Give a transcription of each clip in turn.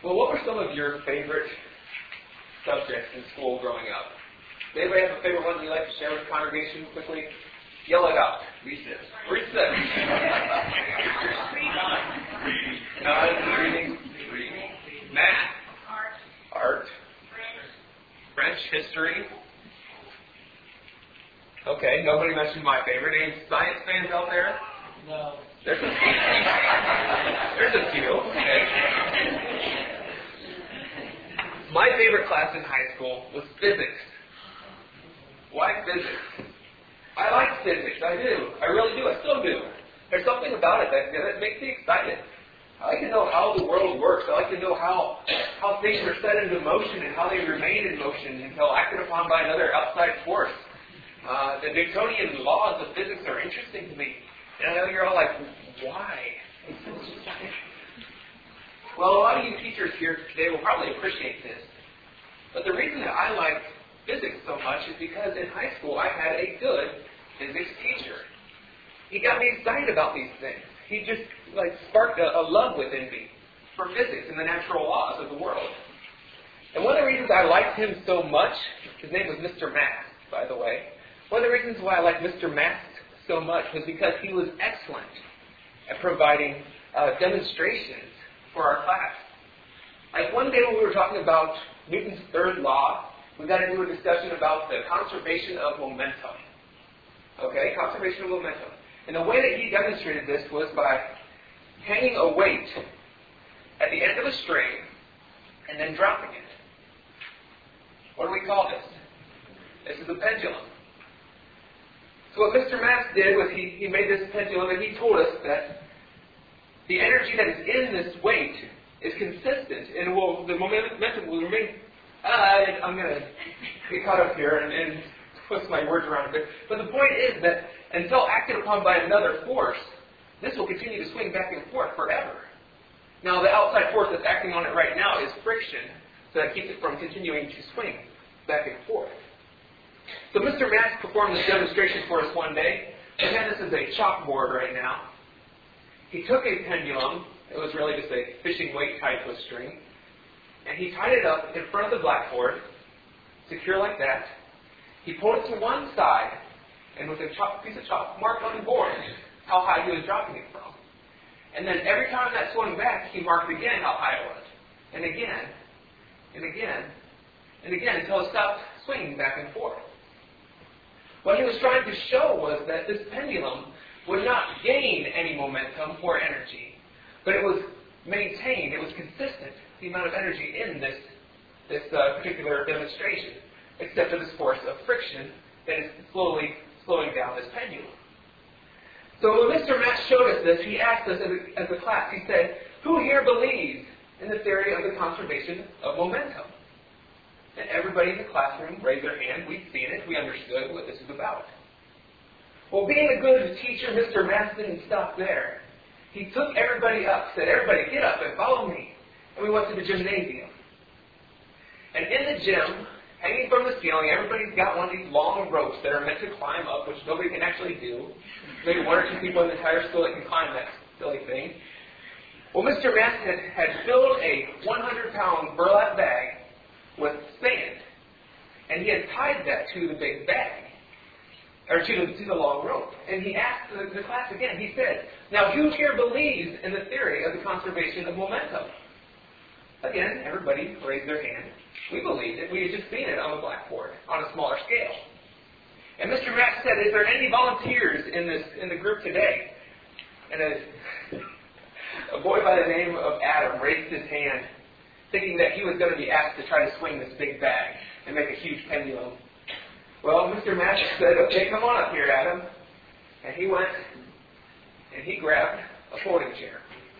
Well, what were some of your favorite subjects in school growing up? Does anybody have a favorite one that you'd like to share with the congregation quickly? Yell it out. Recess. Recess. Reading. Math. Art. French. History. Okay, nobody mentioned my favorite. Any science fans out there? No. There's a few. There's a few. Okay. My favorite class in high school was physics. Why physics? I like physics. I do. I really do. I still do. There's something about it that makes me excited. I like to know how the world works. I like to know how things are set into motion and how they remain in motion until acted upon by another outside force. The Newtonian laws of physics are interesting to me. And I know you're all like, why? Well, a lot of you teachers here today will probably appreciate this. But the reason that I like physics so much is because in high school I had a good physics teacher. He got me excited about these things. He just sparked a love within me for physics and the natural laws of the world. And one of the reasons I liked him so much, his name was Mr. Mask, by the way. One of the reasons why I liked Mr. Mask so much was because he was excellent at providing demonstrations for our class. Like one day when we were talking about Newton's third law, we got into a discussion about the conservation of momentum. Okay, conservation of momentum. And the way that he demonstrated this was by hanging a weight at the end of a string and then dropping it. What do we call this? This is a pendulum. So what Mr. Mask did was he made this pendulum and he told us that the energy that is in this weight is consistent and the momentum will remain. I'm going to get caught up here and twist my words around a bit. But the point is that until acted upon by another force, this will continue to swing back and forth forever. Now, the outside force that's acting on it right now is friction, so that keeps it from continuing to swing back and forth. So Mr. Mask performed this demonstration for us one day. Again, this is a chalkboard right now. He took a pendulum. It was really just a fishing weight tied to a string. And he tied it up in front of the blackboard, secure like that. He pulled it to one side, and with a piece of chalk marked on the board how high he was dropping it from. And then every time that swung back, he marked again how high it was. And again, and again, and again, until it stopped swinging back and forth. What he was trying to show was that this pendulum would not gain any momentum or energy, but it was maintained, it was consistent, the amount of energy in this particular demonstration, except for this force of friction that is slowly slowing down this pendulum. So when Mr. Mask showed us this, he asked us as a class, he said, who here believes in the theory of the conservation of momentum? And everybody in the classroom raised their hand. We'd seen it. We understood what this is about. Well, being a good teacher, Mr. Mask didn't stop there. He took everybody up, said, everybody get up and follow me. And we went to the gymnasium. And in the gym, hanging from the ceiling, everybody's got one of these long ropes that are meant to climb up, which nobody can actually do. Maybe one or two people in the entire school that can climb that silly thing. Well, Mr. Mask had filled a 100-pound burlap bag with sand, and he had tied that to the big bag, or to the long rope. And he asked the class again, he said, now who here believes in the theory of the conservation of momentum? Again, everybody raised their hand. We believed it. We had just seen it on the blackboard on a smaller scale. And Mr. Mask said, is there any volunteers in the group today? And a boy by the name of Adam raised his hand, thinking that he was going to be asked to try to swing this big bag and make a huge pendulum. Well, Mr. Mask said, okay, come on up here, Adam. And he went and he grabbed a folding chair.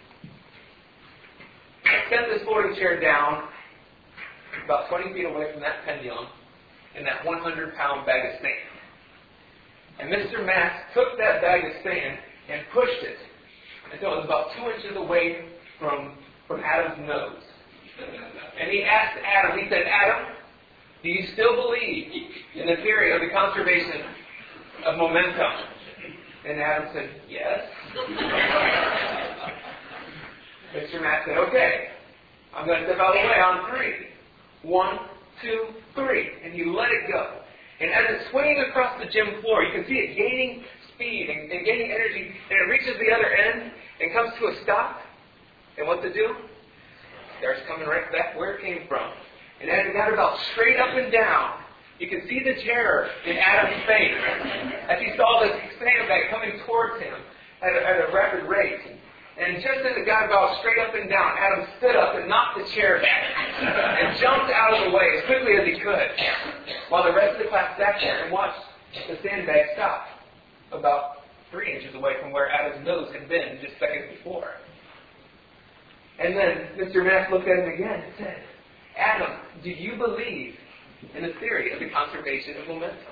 I set this folding chair down about 20 feet away from that pendulum in that 100-pound bag of sand. And Mr. Mask took that bag of sand and pushed it until it was about 2 inches away from Adam's nose. And he asked Adam, he said, Adam, do you still believe in the theory of the conservation of momentum? And Adam said, yes. Mr. Mask said, okay, I'm going to step out of the way on 3. 1, 2, 3. And you let it go. And as it's swinging across the gym floor, you can see it gaining speed and gaining energy. And it reaches the other end and comes to a stop. And what to do? It starts coming right back where it came from. And as it got about straight up and down, you can see the terror in Adam's face as he saw this sandbag coming towards him at a rapid rate. And just as it got about straight up and down, Adam stood up and knocked the chair back and jumped out of the way as quickly as he could, while the rest of the class sat there and watched the sandbag stop about 3 inches away from where Adam's nose had been just seconds before. And then Mr. Mack looked at him again and said, Adam, do you believe in the theory of the conservation of momentum?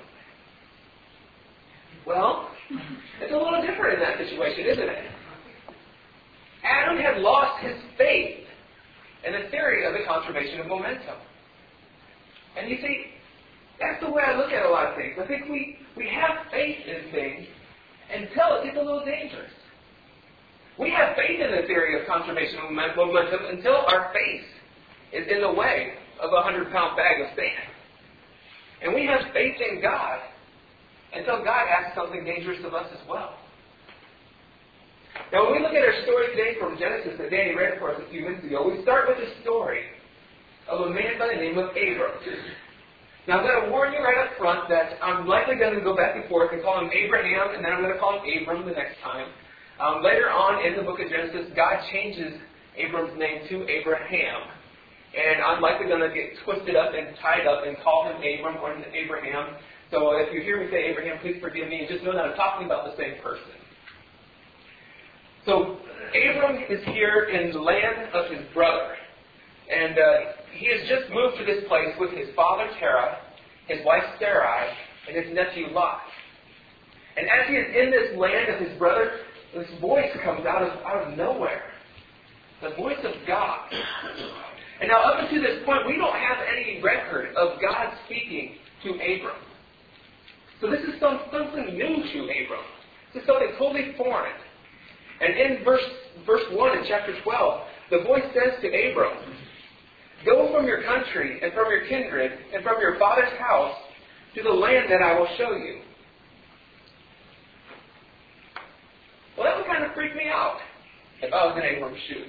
Well, it's a little different in that situation, isn't it? Adam had lost his faith in the theory of the conservation of momentum. And you see, that's the way I look at a lot of things. I think we have faith in things until it gets a little dangerous. We have faith in the theory of conservation of momentum until our face is in the way of a 100-pound bag of sand. And we have faith in God until God asks something dangerous of us as well. Now, when we look at our story today from Genesis that Danny read for us a few minutes ago, we start with the story of a man by the name of Abram. Now, I'm going to warn you right up front that I'm likely going to go back and forth and call him Abraham, and then I'm going to call him Abram the next time. Later on in the book of Genesis, God changes Abram's name to Abraham. And I'm likely going to get twisted up and tied up and call him Abram or Abraham. So if you hear me say Abraham, please forgive me and just know that I'm talking about the same person. So Abram is here in the land of his brother. And he has just moved to this place with his father Terah, his wife Sarai, and his nephew Lot. And as he is in this land of his brother, this voice comes out of nowhere. The voice of God. And now up until this point, we don't have any record of God speaking to Abram. So this is something new to Abram. This is something totally foreign. And in verse 1 in chapter 12, the voice says to Abram, "Go from your country and from your kindred and from your father's house to the land that I will show you." Well, that would kind of freak me out if I was in Abram's shoes.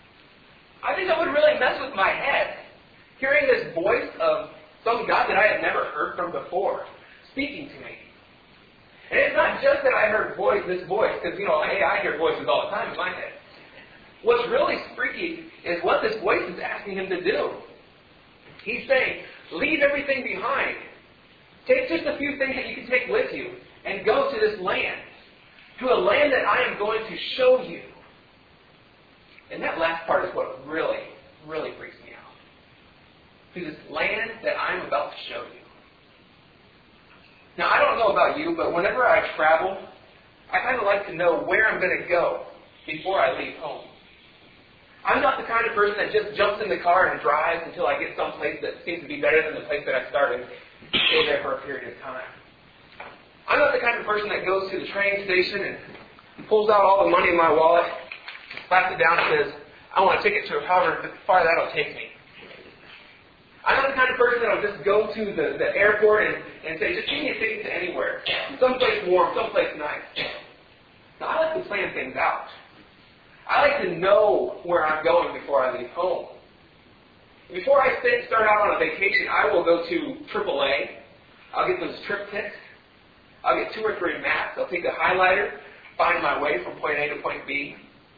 I think that would really mess with my head, hearing this voice of some God that I had never heard from before speaking to me. And it's not just that I heard this voice, because, hey, I hear voices all the time in my head. What's really freaky is what this voice is asking him to do. He's saying, leave everything behind. Take just a few things that you can take with you and go to this land. To a land that I am going to show you. And that last part is what really, really freaks me out. To this land that I'm about to show you. Now, I don't know about you, but whenever I travel, I kind of like to know where I'm going to go before I leave home. I'm not the kind of person that just jumps in the car and drives until I get someplace that seems to be better than the place that I started and stay there for a period of time. I'm not the kind of person that goes to the train station and pulls out all the money in my wallet, slaps it down and says, I want a ticket to however far that'll take me. I'm not the kind of person that will just go to the airport and say, just give me a ticket to anywhere. Someplace warm, someplace nice. Now, I like to plan things out. I like to know where I'm going before I leave home. Before I start out on a vacation, I will go to AAA. I'll get those TripTiks. I'll get 2 or 3 maps. I'll take a highlighter, find my way from point A to point B.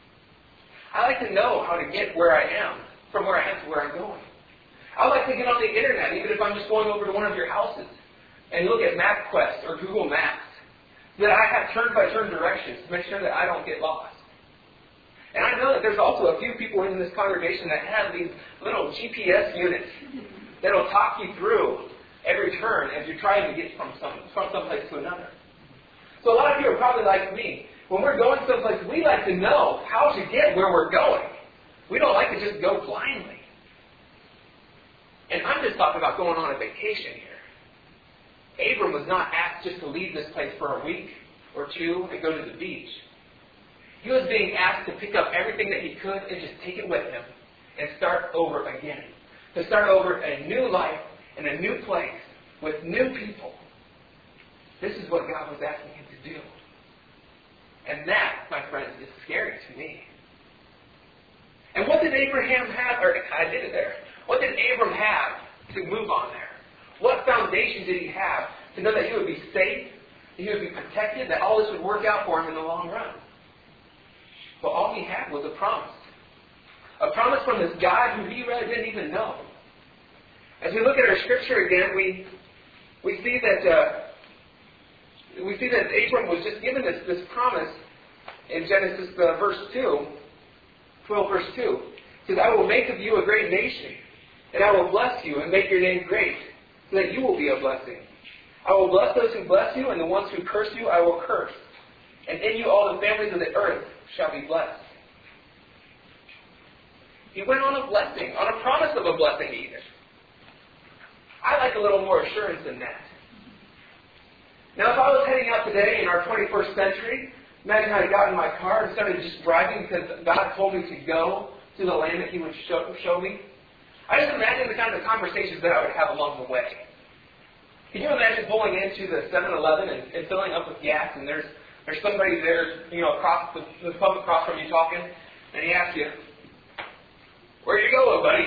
I like to know how to get where I am, from where I am to where I'm going. I like to get on the internet, even if I'm just going over to one of your houses, and look at MapQuest or Google Maps, so that I have turn-by-turn directions to make sure that I don't get lost. And I know that there's also a few people in this congregation that have these little GPS units that will talk you through every turn as you're trying to get from someplace to another. So a lot of you are probably like me. When we're going someplace, we like to know how to get where we're going. We don't like to just go blindly. And I'm just talking about going on a vacation here. Abram was not asked just to leave this place for a week or 2 and go to the beach. He was being asked to pick up everything that he could and just take it with him and start over again. To start over a new life in a new place with new people. This is what God was asking him to do. And that, my friends, is scary to me. And what did Abraham have? Or I did it there. What did Abram have to move on there? What foundation did he have to know that he would be safe, that he would be protected, that all this would work out for him in the long run? Well, all he had was a promise. A promise from this God who he really didn't even know. As we look at our scripture again, we see that Abram was just given this promise in Genesis verse 2, 12 verse 2. It says, I will make of you a great nation, and I will bless you and make your name great, so that you will be a blessing. I will bless those who bless you, and the ones who curse you I will curse. And in you all the families of the earth shall be blessed. He went on a blessing, on a promise of a blessing even. I like a little more assurance than that. Now, if I was heading out today in our 21st century, imagine I got in my car and started just driving because God told me to go to the land that he would show me. I just imagine the kind of conversations that I would have along the way. Can you imagine pulling into the 7-Eleven and filling up with gas, and there's somebody there, across the pub across from you talking, and he asks you, where you going, buddy?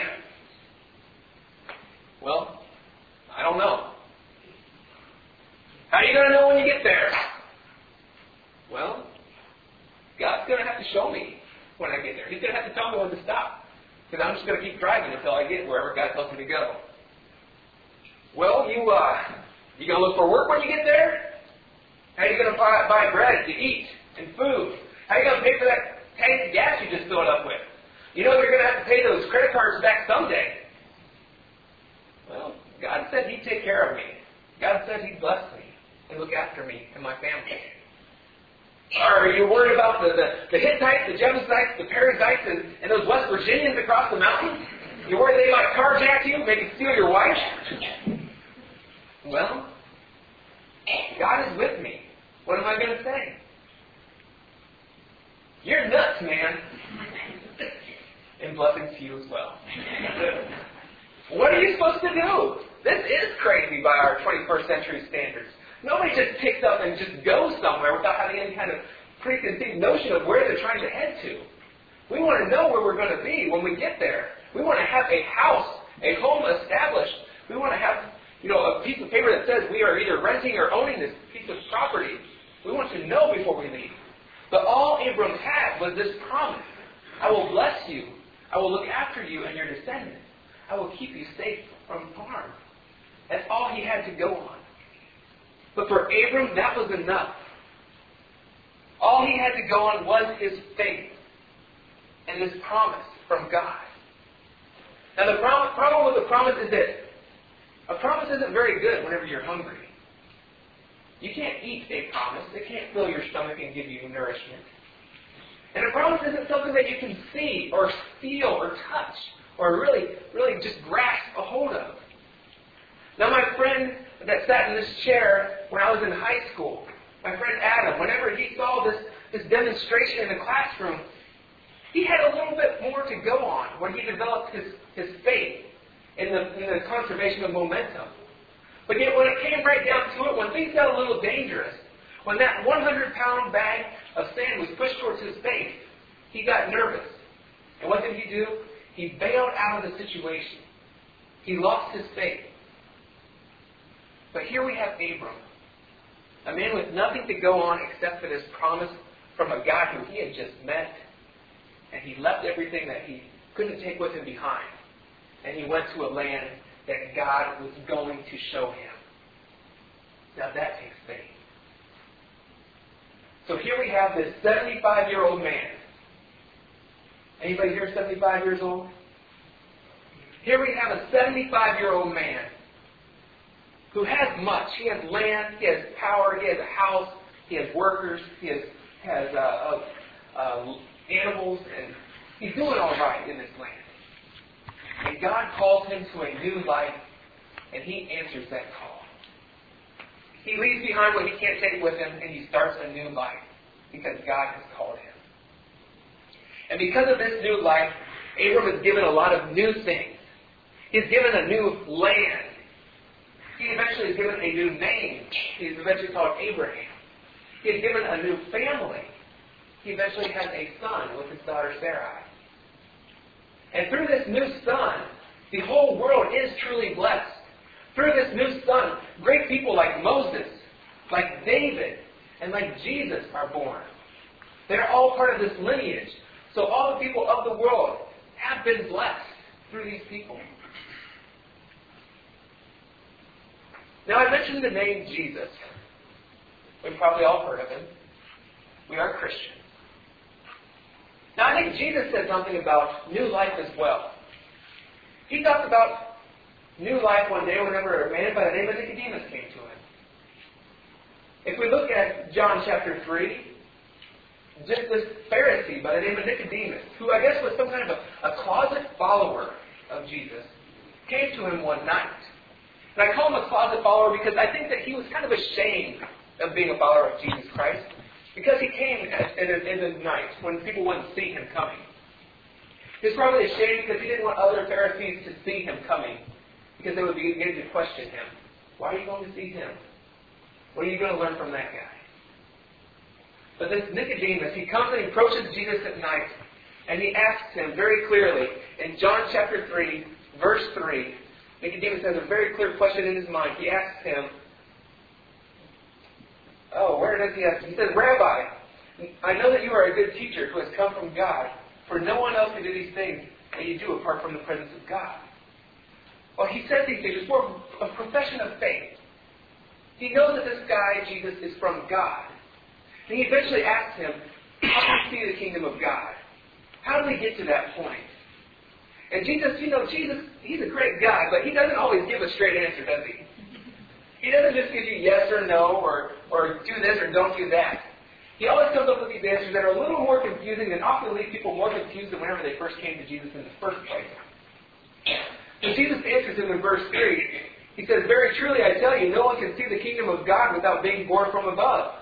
Well, I don't know. How are you going to know when you get there? Well, God's going to have to show me when I get there. He's going to have to tell me when to stop. Because I'm just going to keep driving until I get wherever God tells me to go. Well, you going to look for work when you get there? How are you going to buy bread to eat and food? How are you going to pay for that tank of gas you just filled up with? You know you're going to have to pay those credit cards back someday. Well, God said He'd take care of me. God said He'd bless me and look after me and my family. Are you worried about the Hittites, the Jebusites, the Perizzites, and those West Virginians across the mountains? You worried they might carjack you, maybe steal your wife? Well, God is with me. What am I going to say? You're nuts, man. And blessings to you as well. What are you supposed to do? This is crazy by our 21st century standards. Nobody just picks up and just goes somewhere without having any kind of preconceived notion of where they're trying to head to. We want to know where we're going to be when we get there. We want to have a house, a home established. We want to have, a piece of paper that says we are either renting or owning this piece of property. We want to know before we leave. But all Abram had was this promise. I will bless you. I will look after you and your descendants. I will keep you safe from harm. That's all he had to go on. But for Abram, that was enough. All he had to go on was his faith and his promise from God. Now the problem with the promise is this. A promise isn't very good whenever you're hungry. You can't eat a promise. It can't fill your stomach and give you nourishment. And a promise isn't something that you can see or feel or touch or really just grasp a hold of. Now my friend that sat in this chair when I was in high school, my friend Adam, whenever he saw this demonstration in the classroom, he had a little bit more to go on when he developed his faith in the conservation of momentum. But yet when it came right down to it, when things got a little dangerous, when that 100-pound bag of sand was pushed towards his face, he got nervous. And what did he do? He bailed out of the situation. He lost his faith. But here we have Abram, a man with nothing to go on except for this promise from a God who he had just met. And he left everything that he couldn't take with him behind. And he went to a land that God was going to show him. Now that takes faith. So here we have this 75-year-old man. Anybody here 75 years old? Here we have a 75-year-old man who has much. He has land, he has power, he has a house, he has workers, he has animals, and he's doing all right in this land. And God calls him to a new life, and he answers that call. He leaves behind what he can't take with him, and he starts a new life because God has called him. And because of this new life, Abram is given a lot of new things. He's given a new land. He eventually is given a new name. He's eventually called Abraham. He is given a new family. He eventually has a son with his daughter Sarai. And through this new son, the whole world is truly blessed. Through this new son, great people like Moses, like David, and like Jesus are born. They're all part of this lineage. So all the people of the world have been blessed through these people. Now I mentioned the name Jesus. We've probably all heard of him. We are Christians. Now I think Jesus said something about new life as well. He talked about new life one day whenever a man by the name of Nicodemus came to him. If we look at John chapter 3, just this Pharisee by the name of Nicodemus, who I guess was some kind of a closet follower of Jesus, came to him one night. And I call him a closet follower because I think that he was kind of ashamed of being a follower of Jesus Christ, because he came in the night when people wouldn't see him coming. He was probably ashamed because he didn't want other Pharisees to see him coming, because they would begin to question him. Why are you going to see him? What are you going to learn from that guy? But this Nicodemus, he comes and he approaches Jesus at night, and he asks him very clearly, in John chapter 3, verse 3, Nicodemus has a very clear question in his mind. He asks him, where does he ask? He says, Rabbi, I know that you are a good teacher who has come from God, for no one else can do these things that you do apart from the presence of God. Well, he says these things. It's more of a profession of faith. He knows that this guy, Jesus, is from God. And he eventually asks him, how do we see the kingdom of God? How do we get to that point? And Jesus, Jesus, he's a great guy, but he doesn't always give a straight answer, does he? He doesn't just give you yes or no, or do this or don't do that. He always comes up with these answers that are a little more confusing and often leave people more confused than whenever they first came to Jesus in the first place. And Jesus answers him in verse 3. He says, very truly I tell you, no one can see the kingdom of God without being born from above.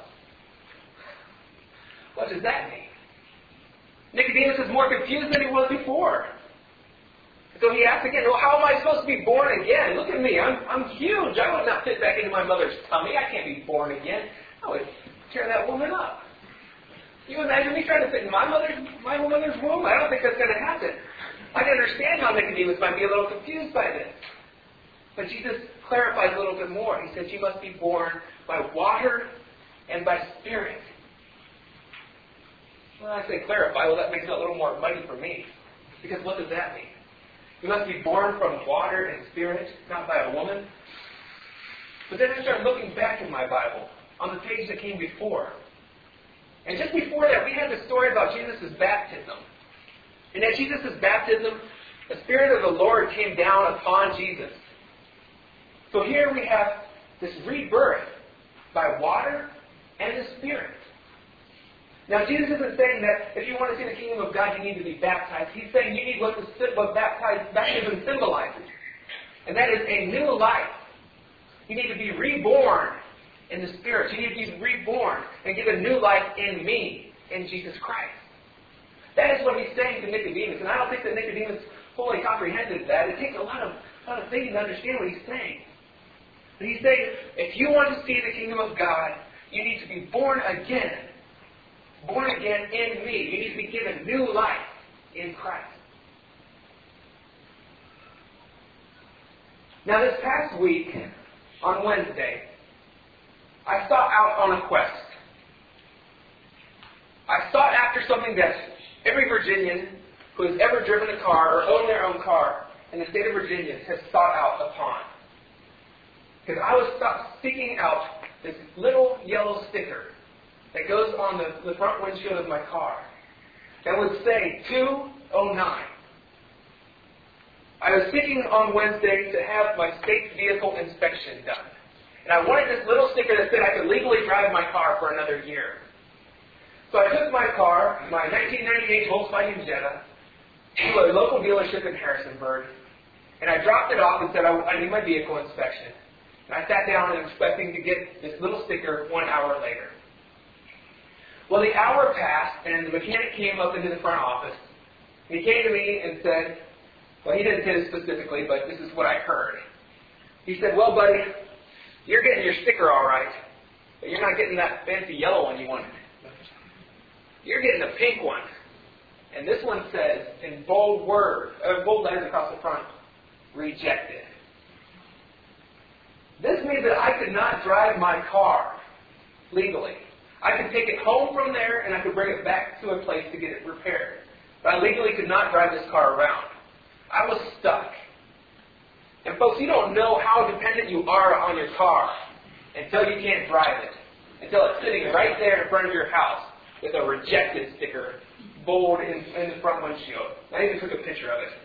What does that mean? Nicodemus is more confused than he was before. So he asks again, well, how am I supposed to be born again? Look at me, I'm huge. I would not fit back into my mother's tummy. I can't be born again. I would tear that woman up. You imagine me trying to fit in my mother's womb? I don't think that's going to happen. I can understand how Nicodemus might be a little confused by this. But Jesus clarifies a little bit more. He says you must be born by water and by spirit. Well, I say clarify. Well, that makes it a little more muddy for me. Because what does that mean? You must be born from water and spirit, not by a woman. But then I started looking back in my Bible, on the page that came before. And just before that, we had the story about Jesus' baptism. And at Jesus' baptism, the Spirit of the Lord came down upon Jesus. So here we have this rebirth by water and the Spirit. Now, Jesus isn't saying that if you want to see the kingdom of God, you need to be baptized. He's saying you need what baptism symbolizes. And that is a new life. You need to be reborn in the Spirit. You need to be reborn and get a new life in me, in Jesus Christ. That is what he's saying to Nicodemus. And I don't think that Nicodemus fully comprehended that. It takes a lot of thinking to understand what he's saying. But he's saying, if you want to see the kingdom of God, you need to be born again. Born again in me. You need to be given new life in Christ. Now this past week, on Wednesday, I sought out on a quest. I sought after something that every Virginian who has ever driven a car or owned their own car in the state of Virginia has sought out upon. Because I was seeking out this little yellow sticker that goes on the front windshield of my car that would say 209. I was seeking on Wednesday to have my state vehicle inspection done. And I wanted this little sticker that said I could legally drive my car for another year. So I took my car, my 1998 Volkswagen Jetta, to a local dealership in Harrisonburg, and I dropped it off and said I need my vehicle inspection. And I sat down and expecting to get this little sticker 1 hour later. Well, the hour passed, and the mechanic came up into the front office, He came to me and said, well, he didn't say this specifically, but this is what I heard. He said, well, buddy, you're getting your sticker all right, but you're not getting that fancy yellow one you wanted. You're getting the pink one. And this one says, in bold letters across the front, rejected. This means that I could not drive my car legally. I could take it home from there and I could bring it back to a place to get it repaired. But I legally could not drive this car around. I was stuck. And folks, you don't know how dependent you are on your car until you can't drive it. Until it's sitting right there in front of your house with a rejected sticker bold in the front windshield. I even took a picture of it.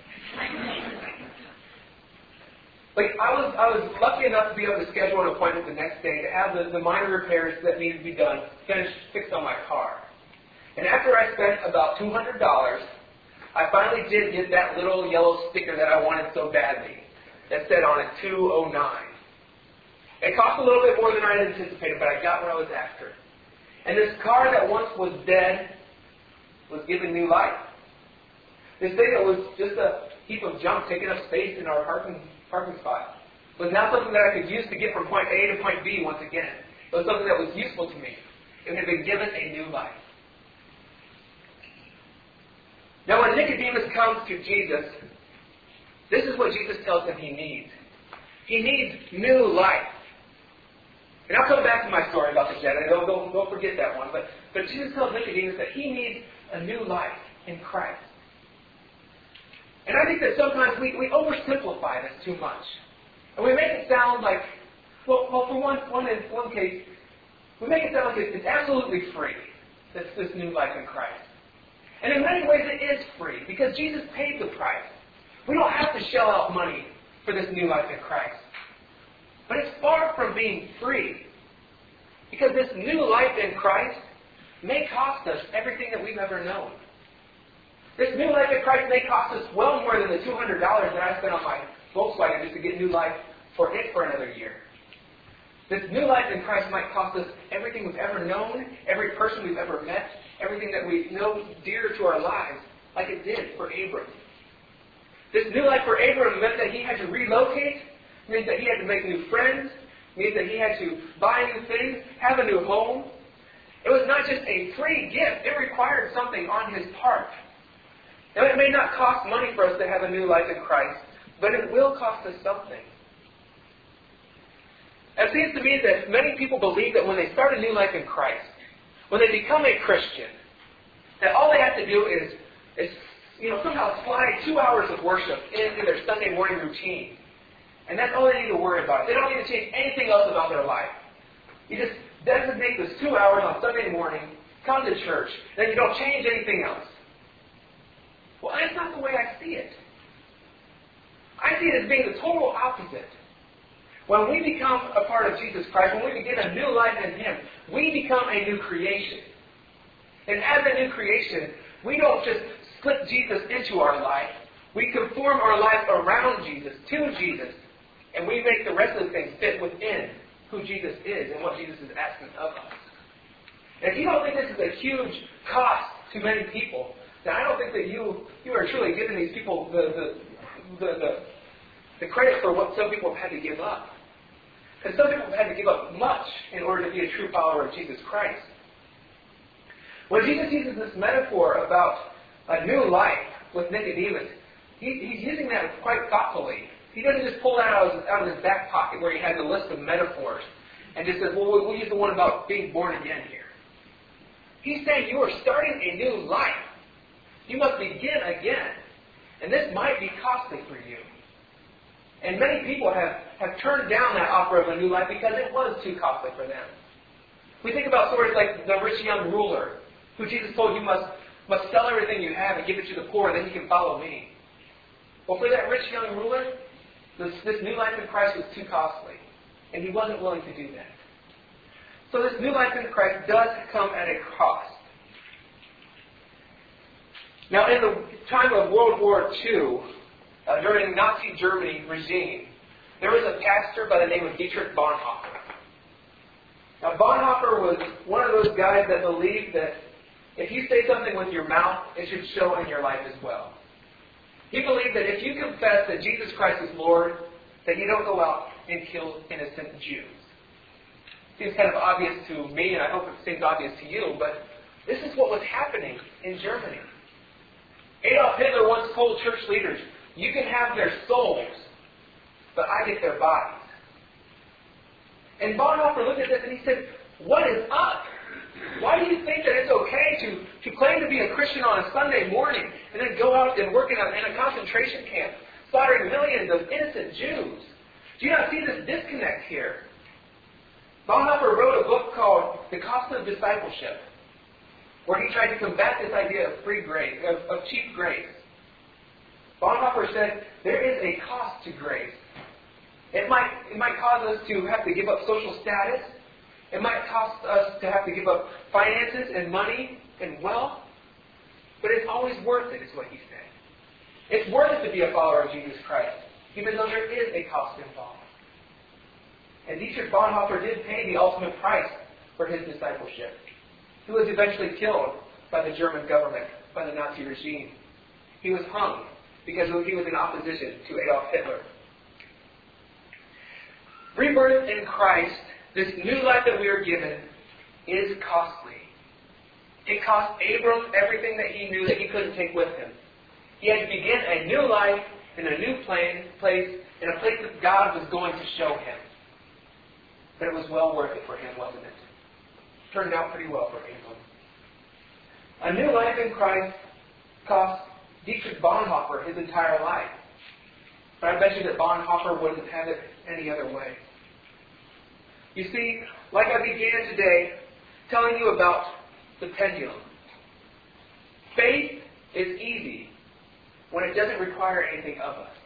I was lucky enough to be able to schedule an appointment the next day to have the minor repairs that needed to be done fixed on my car. And after I spent about $200, I finally did get that little yellow sticker that I wanted so badly that said on it 209. It cost a little bit more than I had anticipated, but I got what I was after. And this car that once was dead was given new life. This thing that was just a heap of junk taking up space in our parking spot was now something that I could use to get from point A to point B once again. It was something that was useful to me. It had been given a new life. Now when Nicodemus comes to Jesus, this is what Jesus tells him he needs. He needs new life. And I'll come back to my story about the jet. Don't forget that one. But Jesus tells Nicodemus that he needs a new life in Christ. And I think that sometimes we oversimplify this too much. And we make it sound like, well for one case, we make it sound like it's absolutely free, this new life in Christ. And in many ways it is free, because Jesus paid the price. We don't have to shell out money for this new life in Christ. But it's far from being free, because this new life in Christ may cost us everything that we've ever known. This new life in Christ may cost us well more than the $200 that I spent on my Volkswagen just to get new life for another year. This new life in Christ might cost us everything we've ever known, every person we've ever met, everything that we know dear to our lives, like it did for Abram. This new life for Abram meant that he had to relocate, meant that he had to make new friends, meant that he had to buy new things, have a new home. It was not just a free gift. It required something on his part. Now, it may not cost money for us to have a new life in Christ, but it will cost us something. It seems to me that many people believe that when they start a new life in Christ, when they become a Christian, that all they have to do is somehow slide 2 hours of worship into their Sunday morning routine. And that's all they need to worry about. They don't need to change anything else about their life. You just designate those 2 hours on Sunday morning, come to church, then you don't change anything else. Well, that's not the way I see it. I see it as being the total opposite. When we become a part of Jesus Christ, when we begin a new life in Him, we become a new creation. And as a new creation, we don't just slip Jesus into our life. We conform our life around Jesus, to Jesus, and we make the rest of the things fit within who Jesus is and what Jesus is asking of us. And if you don't think this is a huge cost to many people, then I don't think that you are truly giving these people the credit for what some people have had to give up. Because some people have had to give up much in order to be a true follower of Jesus Christ. When Jesus uses this metaphor about a new life with Nicodemus, he's using that quite thoughtfully. He doesn't just pull that out of his back pocket where he has a list of metaphors and just says, well, we'll use the one about being born again here. He's saying you are starting a new life. You must begin again. And this might be costly for you. And many people have turned down that offer of a new life because it was too costly for them. We think about stories like the rich young ruler, who Jesus told you must sell everything you have and give it to the poor, then you can follow me. Well, for that rich young ruler, this new life in Christ was too costly. And he wasn't willing to do that. So this new life in Christ does come at a cost. Now, in the time of World War II, during Nazi Germany regime, there was a pastor by the name of Dietrich Bonhoeffer. Now, Bonhoeffer was one of those guys that believed that if you say something with your mouth, it should show in your life as well. He believed that if you confess that Jesus Christ is Lord, that you don't go out and kill innocent Jews. Seems kind of obvious to me, and I hope it seems obvious to you, but this is what was happening in Germany. Adolf Hitler once told church leaders, you can have their souls, but I get their bodies. And Bonhoeffer looked at this and he said, what is up? Why do you think that it's okay to claim to be a Christian on a Sunday morning and then go out and work in a concentration camp, slaughtering millions of innocent Jews? Do you not see this disconnect here? Bonhoeffer wrote a book called The Cost of Discipleship, where he tried to combat this idea of free grace, of cheap grace. Bonhoeffer said, there is a cost to grace. It might cause us to have to give up social status. It might cost us to have to give up finances and money and wealth. But it's always worth it, is what he said. It's worth it to be a follower of Jesus Christ, even though there is a cost involved. And Dietrich Bonhoeffer did pay the ultimate price for his discipleship. He was eventually killed by the German government, by the Nazi regime. He was hung because he was in opposition to Adolf Hitler. Rebirth in Christ, this new life that we are given, is costly. It cost Abram everything that he knew that he couldn't take with him. He had to begin a new life in a new place, in a place that God was going to show him. But it was well worth it for him, wasn't it? Turned out pretty well for Abram. A new life in Christ cost Dietrich Bonhoeffer his entire life. But I bet you that Bonhoeffer wouldn't have it any other way. You see, like I began today, telling you about the pendulum. Faith is easy when it doesn't require anything of us.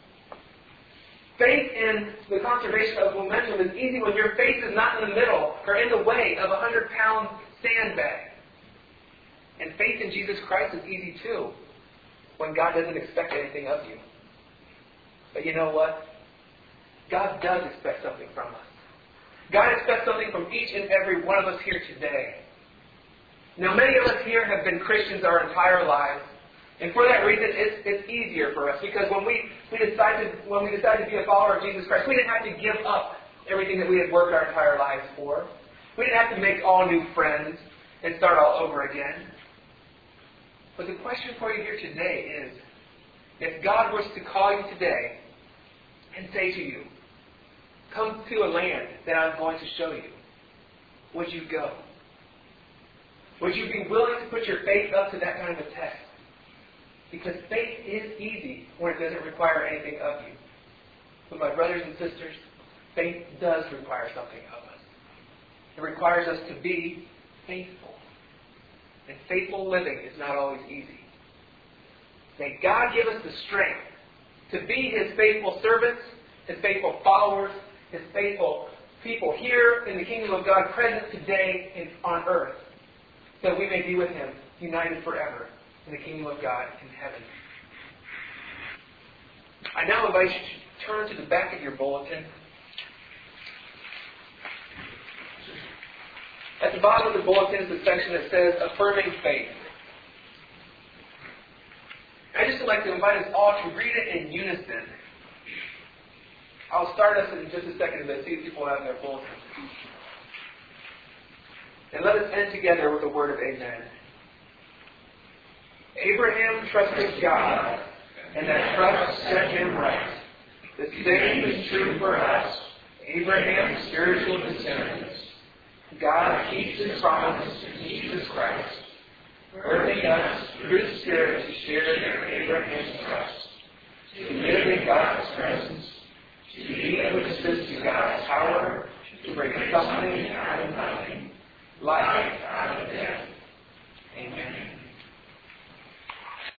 Faith in the conservation of momentum is easy when your faith is not in the middle or in the way of a 100-pound sandbag. And faith in Jesus Christ is easy too when God doesn't expect anything of you. But you know what? God does expect something from us. God expects something from each and every one of us here today. Now, many of us here have been Christians our entire lives. And for that reason, it's easier for us. Because when we decided to be a follower of Jesus Christ, we didn't have to give up everything that we had worked our entire lives for. We didn't have to make all new friends and start all over again. But the question for you here today is, if God was to call you today and say to you, come to a land that I'm going to show you, would you go? Would you be willing to put your faith up to that kind of a test? Because faith is easy when it doesn't require anything of you. But my brothers and sisters, faith does require something of us. It requires us to be faithful. And faithful living is not always easy. May God give us the strength to be His faithful servants, His faithful followers, His faithful people here in the kingdom of God, present today on earth, so that we may be with Him, united forever in the kingdom of God in heaven. I now invite you to turn to the back of your bulletin. At the bottom of the bulletin is a section that says Affirming Faith. I just would like to invite us all to read it in unison. I'll start us in just a second, but see if people have their bulletins. And let us end together with a word of amen. Abraham trusted God, and that trust set him right. The same is true for us, Abraham's spiritual descendants. God keeps His promise to Jesus Christ, urging us through the Spirit to share in Abraham's trust, to live in God's presence, to be witnesses to God's power, to bring something out of nothing, life